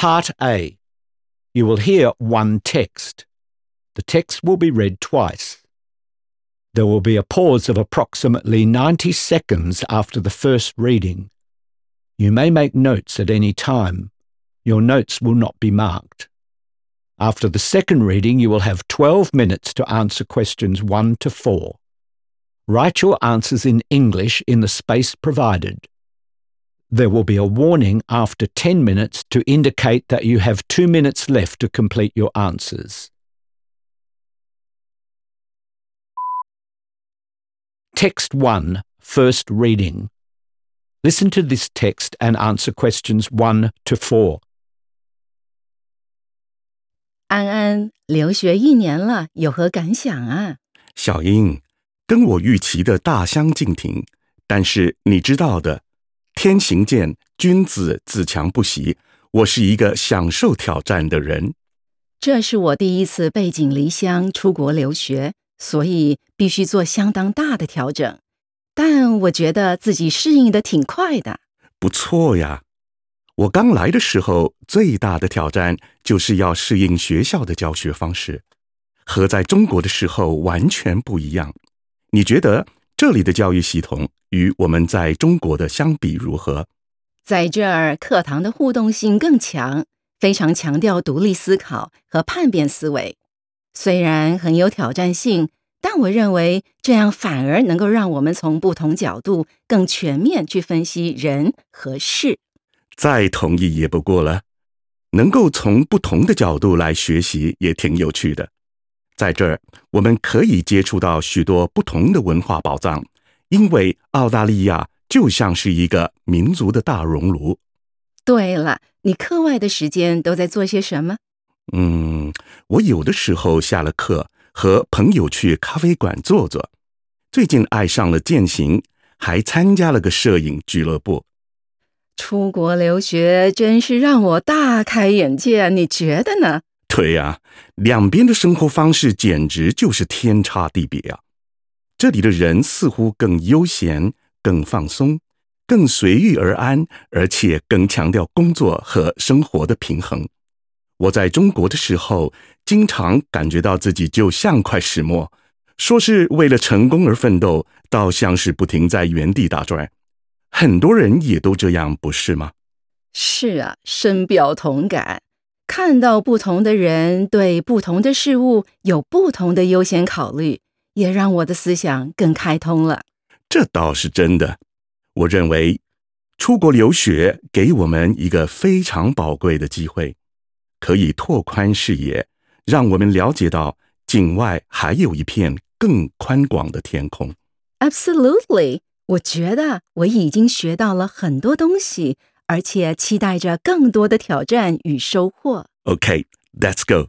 Part A. You will hear one text. The text will be read twice. There will be a pause of approximately 90 seconds after the first reading. You may make notes at any time. Your notes will not be marked. After the second reading, you will have 12 minutes to answer questions 1 to 4. Write your answers in English in the space provided. There will be a warning after 10 minutes to indicate that you have 2 minutes left to complete your answers. Text 1, first reading. Listen to this text and answer questions 1 to 4. 安安，留学1年了，有何感想啊？ 小英，跟我预期的大相径庭，但是你知道的，天行健，君子自强不息。我是一个享受挑战的人。 这是我第一次背井离乡出国留学，所以必须做相当大的调整。但我觉得自己适应得挺快的。 不错呀。我刚来的时候，最大的挑战就是要适应学校的教学方式，和在中国的时候完全不一样。你觉得这里的教育系统与我们在中国的相比如何？ 在这儿，课堂的互动性更强，非常强调独立思考和叛变思维。虽然很有挑战性，但我认为这样反而能够让我们从不同角度更全面去分析人和事。 再同意也不过了。能够从不同的角度来学习也挺有趣的。在这儿，我们可以接触到许多不同的文化宝藏，因为澳大利亚就像是一个民族的大熔炉。 对了，你课外的时间都在做些什么？ 我有的时候下了课，和朋友去咖啡馆坐坐。最近爱上了健行，还参加了个摄影俱乐部。 出国留学真是让我大开眼界，你觉得呢？ 对呀，两边的生活方式简直就是天差地别啊！这里的人似乎更悠闲、更放松、更随遇而安，而且更强调工作和生活的平衡。我在中国的时候，经常感觉到自己就像块石磨，说是为了成功而奋斗，倒像是不停在原地打转。很多人也都这样，不是吗？ 是啊，深表同感。看到不同的人对不同的事物有不同的优先考虑，也让我的思想更开通了。 这倒是真的。我认为，出国留学给我们一个非常宝贵的机会，可以拓宽视野，让我们了解到境外还有一片更宽广的天空。 Absolutely， 我觉得我已经学到了很多东西，而且期待着更多的挑战与收获。 Okay, let's go.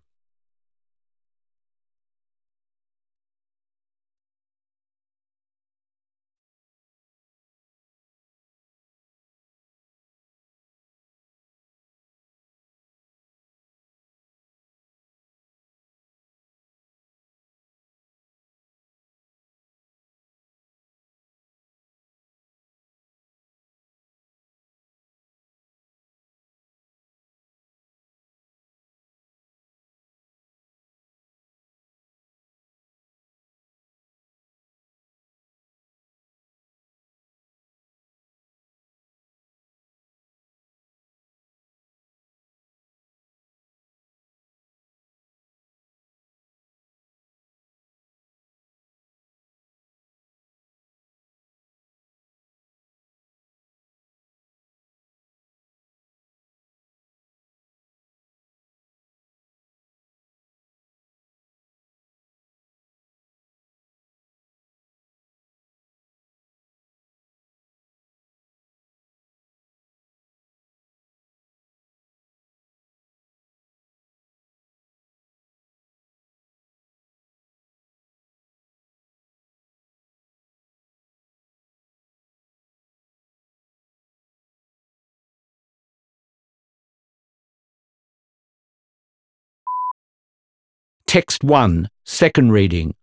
Text 1, second reading.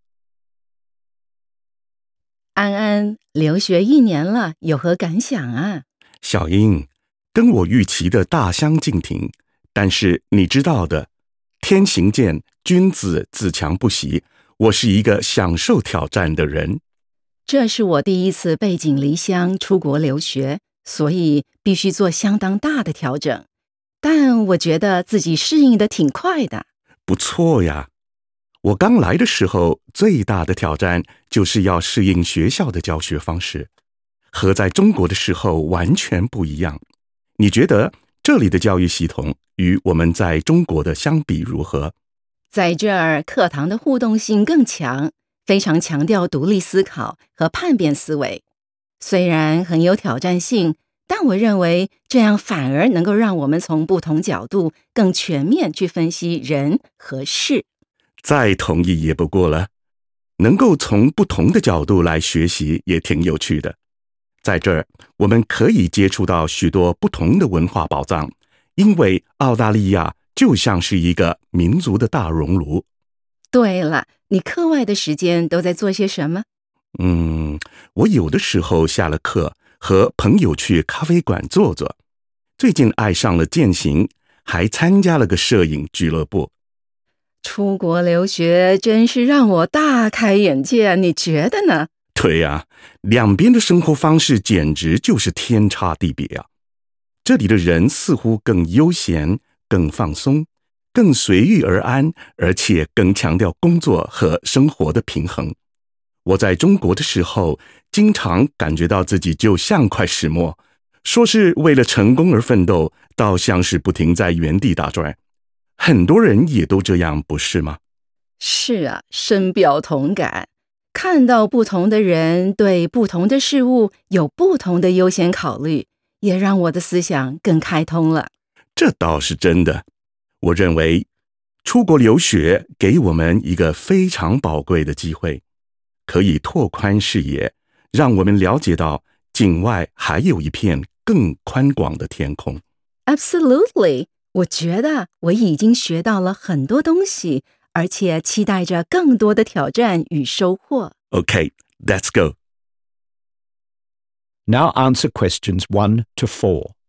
安安，留学1年了，有何感想啊？ 小英，跟我预期的大相径庭， 但是你知道的，天行健，君子自强不息。我是一个享受挑战的人。 这是我第一次背井离乡出国留学，所以必须做相当大的调整。但我觉得自己适应得挺快的。 不错呀。我刚来的时候，最大的挑战就是要适应学校的教学方式，和在中国的时候完全不一样。你觉得这里的教育系统与我们在中国的相比如何？ 在这儿，课堂的互动性更强，非常强调独立思考和叛变思维。虽然很有挑战性，但我认为这样反而能够让我们从不同角度更全面去分析人和事。 再同意也不过了。能够从不同的角度来学习也挺有趣的。在这儿，我们可以接触到许多不同的文化宝藏，因为澳大利亚就像是一个民族的大熔炉。 对了，你课外的时间都在做些什么？ 我有的时候下了课，和朋友去咖啡馆坐坐。最近爱上了健行，还参加了个摄影俱乐部。 出国留学真是让我大开眼界，你觉得呢？ 对呀，两边的生活方式简直就是天差地别啊！这里的人似乎更悠闲、更放松、更随遇而安，而且更强调工作和生活的平衡。我在中国的时候，经常感觉到自己就像块石磨，说是为了成功而奋斗，倒像是不停在原地打转。很多人也都这样，不是吗？ 是啊，深表同感。看到不同的人对不同的事物有不同的优先考虑，也让我的思想更开通了。 这倒是真的。我认为，出国留学给我们一个非常宝贵的机会，可以拓宽视野，让我们了解到境外还有一片更宽广的天空。 Absolutely， 我觉得我已经学到了很多东西，而且期待着更多的挑战与收获。 Okay, let's go. Now answer questions 1 to 4.